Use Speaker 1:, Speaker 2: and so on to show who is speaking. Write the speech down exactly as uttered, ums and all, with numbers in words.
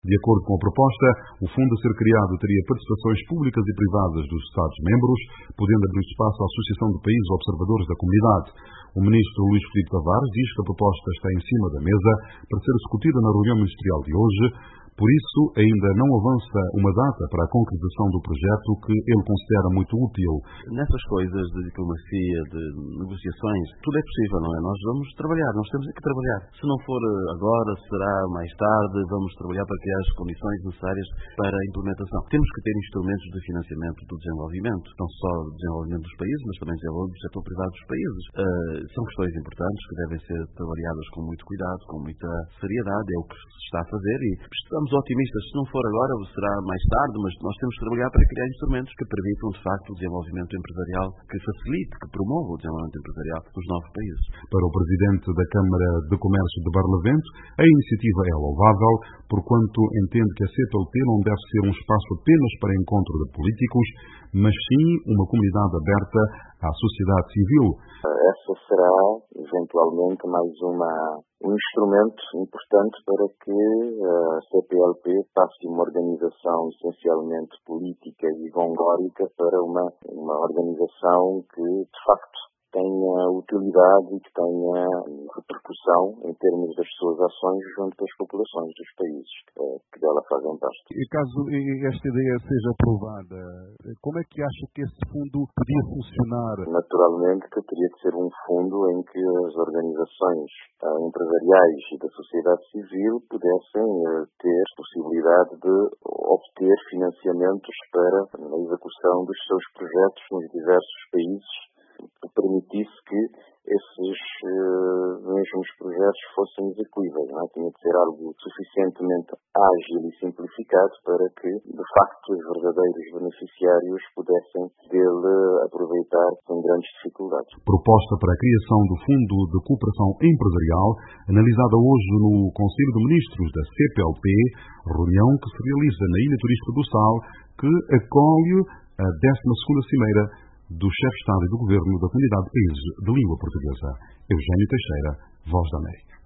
Speaker 1: De acordo com a proposta, o fundo a ser criado teria participações públicas e privadas dos Estados-membros, podendo abrir espaço à Associação de Países Observadores da Comunidade. O ministro Luís Filipe Tavares diz que a proposta está em cima da mesa para ser discutida na reunião ministerial de hoje. Por isso, ainda não avança uma data para a concretização do projeto que ele considera muito útil.
Speaker 2: Nessas coisas de diplomacia, de negociações, tudo é possível, não é? Nós vamos trabalhar, nós temos que trabalhar. Se não for agora, será mais tarde, vamos trabalhar para criar as condições necessárias para a implementação. Temos que ter instrumentos de financiamento do desenvolvimento, não só do desenvolvimento dos países, mas também desenvolvimento do setor privado dos países. Uh, são questões importantes que devem ser trabalhadas com muito cuidado, com muita seriedade, é o que se está a fazer e estamos otimistas. Se não for agora, será mais tarde, mas nós temos que trabalhar para criar instrumentos que permitam, de facto, o desenvolvimento empresarial, que facilite, que promova o desenvolvimento empresarial dos novos países.
Speaker 1: Para o presidente da Câmara de Comércio de Barlavento, a iniciativa é louvável, porquanto entende que a C P L P não deve ser um espaço apenas para encontro de políticos, mas sim uma comunidade aberta à sociedade civil.
Speaker 3: Essa será, eventualmente, mais uma, um instrumento importante para que a C P L P passe uma organização essencialmente política e vongórica para uma, uma organização que, de facto, tenha utilidade e que tenha repercussão em termos das suas ações junto às populações dos países que dela fazem parte.
Speaker 4: E caso esta ideia seja aprovada, como é que acha que esse fundo podia funcionar?
Speaker 3: Naturalmente que teria que ser um fundo em que as organizações empresariais e da sociedade civil pudessem ter possibilidade de obter financiamentos para a execução dos seus projetos nos diversos países, que permitisse que esses uh, mesmos projetos fossem execuíveis. Não é? Tinha de ser algo suficientemente ágil e simplificado para que, de facto, os verdadeiros beneficiários pudessem dele aproveitar sem grandes dificuldades.
Speaker 1: Proposta para a criação do Fundo de Cooperação Empresarial, analisada hoje no Conselho de Ministros da C P L P, reunião que se realiza na Ilha Turística do Sal, que acolhe a décima segunda Cimeira do chefe de Estado e do Governo da Comunidade de Países de Língua Portuguesa. Eugênio Teixeira, Voz da América.